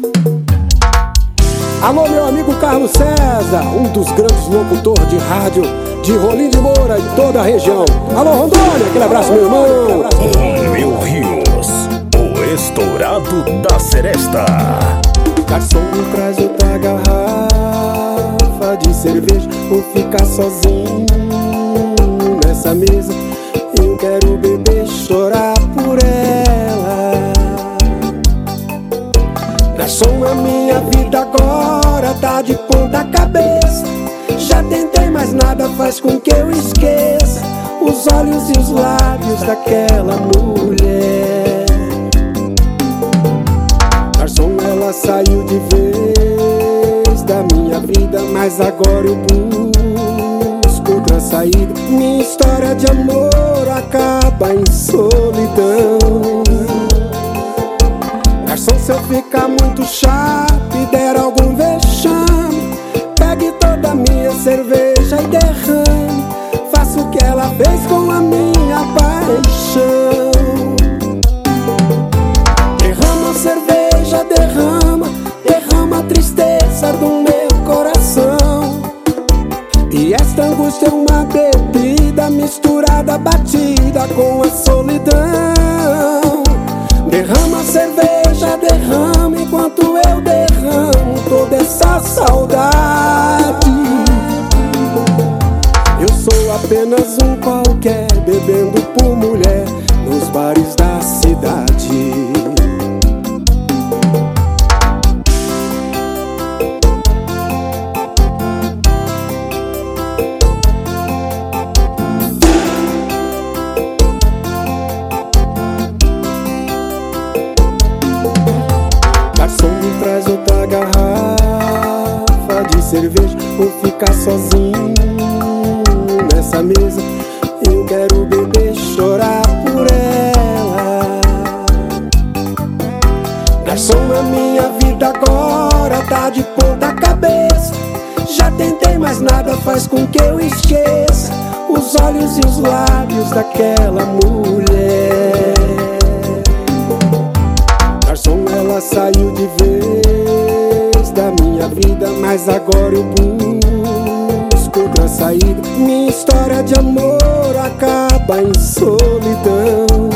Alô, meu amigo Carlos César, um dos grandes locutores de rádio de Rolim de Moura e toda a região. Alô, Rondônia, aquele abraço, meu irmão. Romeu Rios, o estourado da seresta. Garçom, me traz outra garrafa de cerveja. Vou ficar sozinho nessa mesa. Eu quero beber, chorar por ela. Garçom, a minha vida agora tá de ponta cabeça. Já tentei, mas nada faz com que eu esqueça os olhos e os lábios daquela mulher. Garçom, ela saiu de vez da minha vida, mas agora eu busco outra saída. Minha história de amor acaba em solidão. Garçom, se eu ficar muito chato e der algum vexame, pegue toda a minha cerveja e derrame. Faça o que ela fez com a minha paixão. Derrama a cerveja, derrama, derrama a tristeza do meu coração. E esta angústia é uma bebida misturada, batida com a solidão. Derrama a cerveja, derrama enquanto eu derramo toda essa saudade. Eu sou apenas um qualquer, bebendo por mulher nos bares da cidade. Garçom, me traz outra garrafa de cerveja. Vou ficar sozinho nessa mesa. Eu quero beber, chorar por ela. Garçom, a minha vida agora tá de ponta cabeça. Já tentei, mas nada faz com que eu esqueça os olhos e os lábios daquela mulher. Garçom, ela saiu de vez da minha vida, mas agora eu busco outra saída. Minha história de amor acaba em solidão.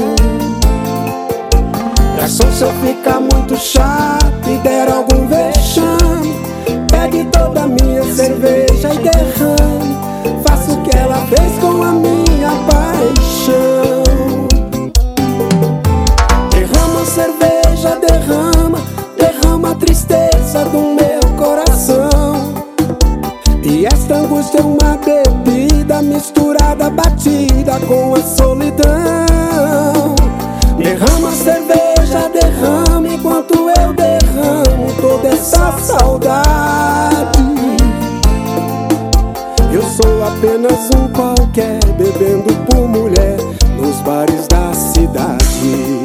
Garçom, se eu ficar muito chato e der algum vexame, pegue toda a minha cerveja e derrame. Faça o que ela fez com a minha paixão. Derrama a cerveja, derrama, derrama a tristeza do meu coração. E esta angústia é uma bebida misturada, batida com a solidão. Derrama a cerveja, derrama enquanto eu derramo toda essa saudade. Eu sou apenas um qualquer, bebendo por mulher nos bares da cidade.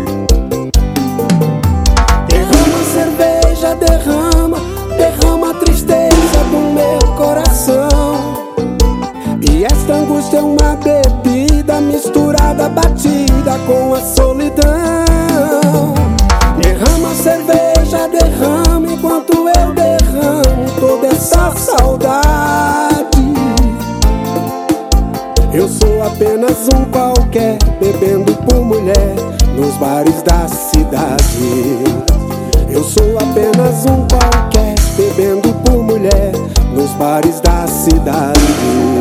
Derrama a cerveja, derrama, derrama a tristeza do meu coração. E esta angústia é uma bebida misturada, batida com a solidão. Derrama a cerveja, derrama enquanto eu derramo toda essa saudade. Eu sou apenas um qualquer, bebendo por mulher nos bares da cidade. Eu sou apenas um qualquer, bebendo por mulher nos bares da cidade.